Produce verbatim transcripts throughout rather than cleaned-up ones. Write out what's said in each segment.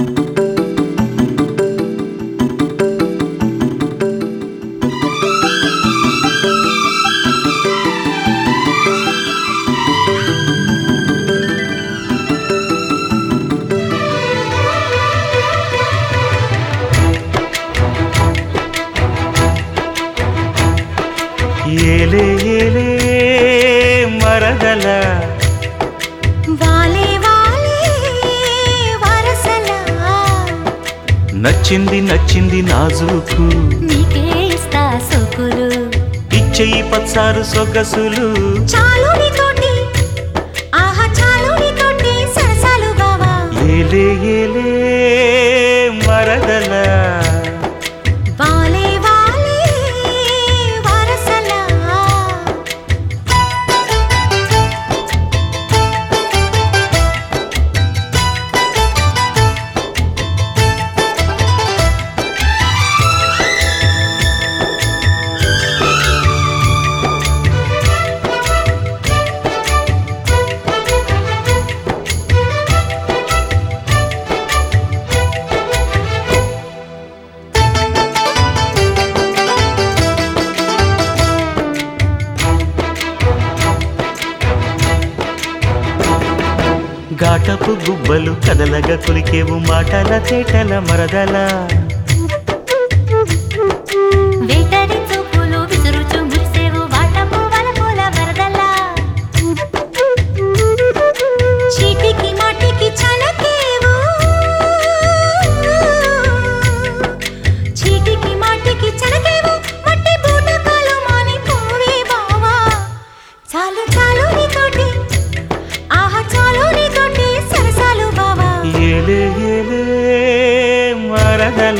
ఏలే ఏలే మరదల వాలే వాలే వరసల నచ్చింది నచ్చింది నాజూకు నీకే ఇస్తా సోకులు ఇచ్చేయి పచ్చారు సొగసులు చాలు నీతోటి ఆహా చాలు నీతోటి సరసాలు బావా ఏలే ఏలే మరదల వాలే వాలే వరసల ఘాటపు గుబ్బలు కదలగా కొలికేవు మాటల తేటల మరదల వేటడి చూపులు విసురుచు మురిసేవు వాటపు వలపుల వరదల చీటికి మాటికి చలకేవు చీటికి మాటికి చలకేవు మట్టి బూటకాలు మాని పోవే బావా చాలు చాలు నీతోటి ఆహా చాలు నీతోటి సరసాలు బావా ఏలే ఏలే మరదల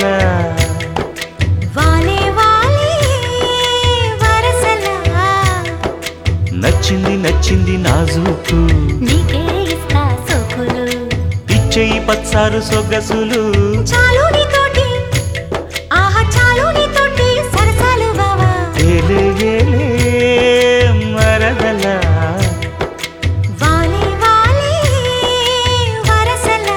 వాలే వాలే వరసల నచ్చింది నచ్చింది నాజూకు నీకే ఇస్తా సోకులు ఇచ్చేయి పచ్చారు సొగసులు చాలు నీతోటి ఆహా చాలు నీతోటి సరసాలు బావా ఏలే ఏలే మరదల వాలే వాలే వరసల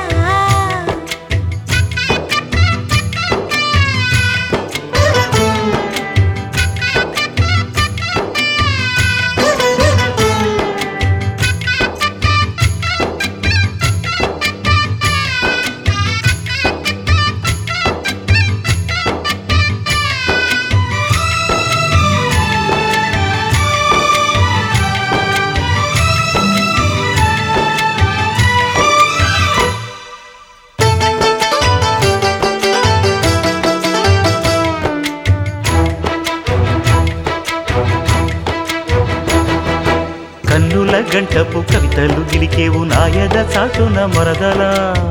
కన్నుల గంటపు కవితలు గిలికేవు నాయద చాటున మరదల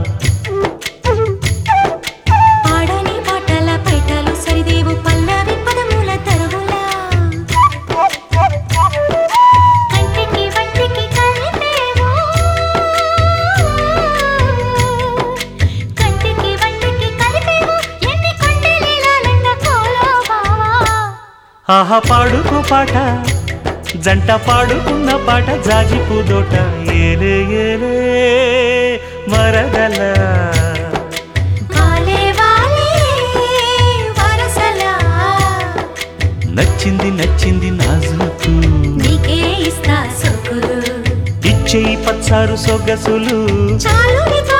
పాడని పాటల పైటలు సరిదేవు పల్లవి పదముల తరువులా కంటికి వంటికి కలిపేవు కంటికి వంటికి కలిపేవు ఎన్ని కొండలీలాలంట కోలో బావా ఆహా పాడుకో పాట జంట పాడుకున్న పాట జాజిపూదోట ఏలే ఏలే మరదల వాలే వాలే వరసల నచ్చింది నచ్చింది నాజూకు నీకే ఇస్తా సోకులు ఇచ్చేయి పచ్చారు సొగసులు చాలు నీతో